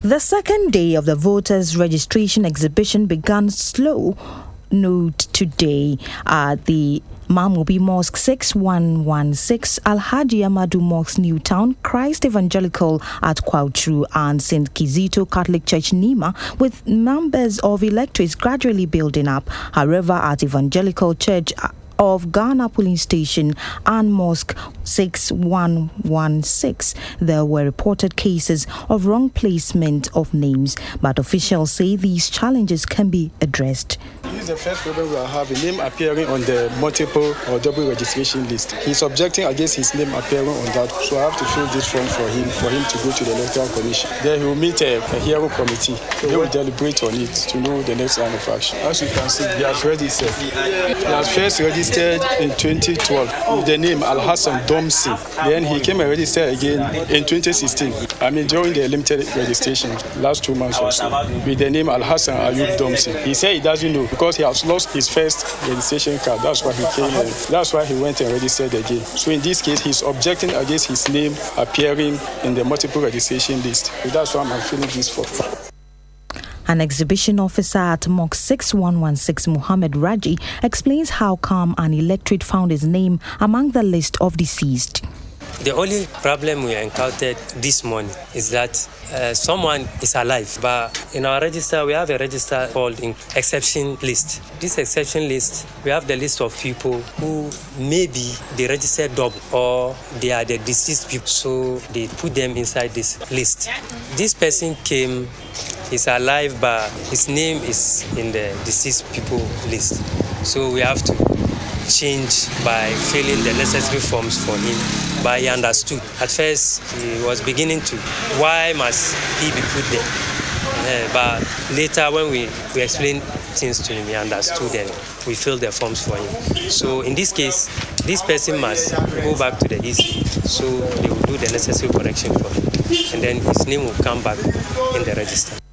The second day of the voters' registration exhibition began slow note today at the Mamobi Mosque 6116, Alhaji Amadu Mosque Newtown, Christ Evangelical at Kwautru and St. Kizito Catholic Church Nima, with numbers of electorates gradually building up. However, at Evangelical Church of Ghana Polling Station and Mosque 6116, there were reported cases of wrong placement of names, but officials say these challenges can be addressed. This is the first problem we are having, name appearing on the multiple or double registration list. He's objecting against his name appearing on that, so I have to fill this form for him to go to the Electoral Commission. Then he will meet a hearing committee. They will deliberate on it to know the next line of action. As you can see, he has registered. He has first registered in 2012 with the name Al-Hassan Domsi. Then he came and registered again in 2016. During the limited registration, last 2 months or so, with the name Al-Hassan Ayub Domsi. He said he doesn't know because he has lost his first registration card. That's why he came in. That's why he went and registered again. So in this case, he's objecting against his name appearing in the multiple registration list. So that's why I'm filling this form. An exhibition officer at Mosque 6116, Muhammad Raji, explains how come an electorate found his name among the list of deceased. The only problem we encountered this morning is that someone is alive, but in our register, we have a register called exception list. This exception list, we have the list of people who maybe they registered double or they are the deceased people, so they put them inside this list. This person came, he's alive, but his name is in the deceased people list. So we have to change by filling the necessary forms for him. But he understood. At first, he was beginning to, why must he be put there? But later, when we explained things to him, he understood and we filled the forms for him. So in this case, this person must go back to the EC. So they will do the necessary correction for him. And then his name will come back in the register.